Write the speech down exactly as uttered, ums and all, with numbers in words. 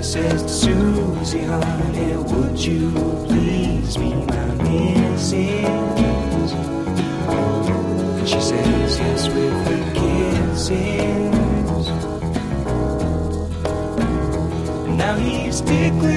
says to Susie, honey, would you please be my missus? And she says yes with her kisses. And now he's tickling